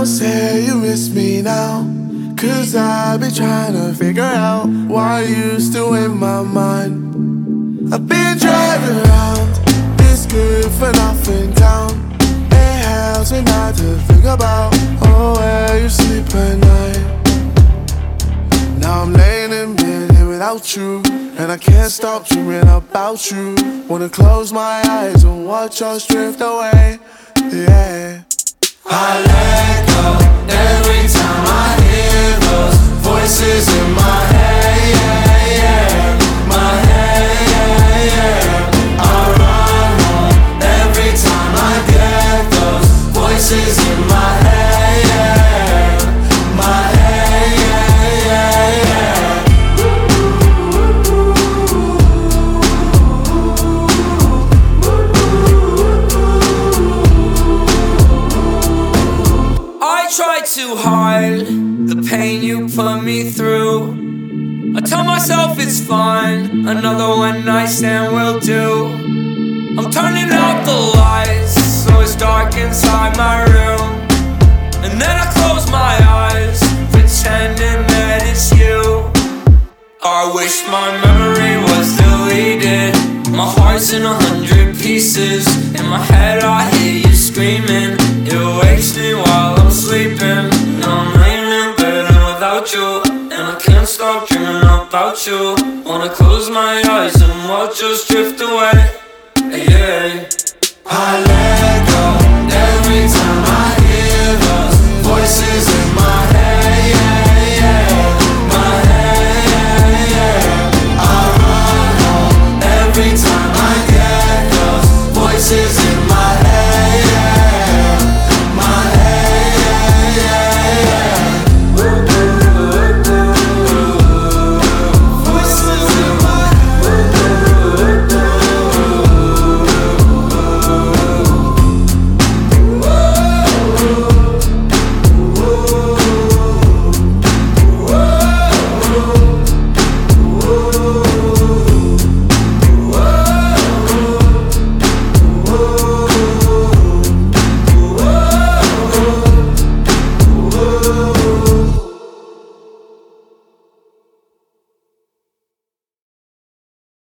say you miss me now, 'cause I be trying to figure out why you still in my mind. I've been driving around this good for nothing town. It helps me not to think about, oh, where you sleep at night. Now I'm laying in bed here without you, and I can't stop dreaming about you. Wanna close my eyes and watch us drift away, yeah. I let go every time I hear those voices in my head, yeah, yeah. My head, yeah, yeah. I run home every time I get those voices in my head, yeah. My head, yeah, yeah, yeah. I try to hide the pain you put me through. I tell myself it's fine, another one night stand will do. I'm turning out the lights so it's dark inside my room, and then I close my eyes, pretending that it's you. I wish my memory was deleted. My heart's in 100 pieces. In my head I hear you screaming. It wakes me while I'm sleeping. Now I'm laying in bed and without you, and I can't stop dreaming about you. Wanna close my eyes and watch us drift away, yeah. I let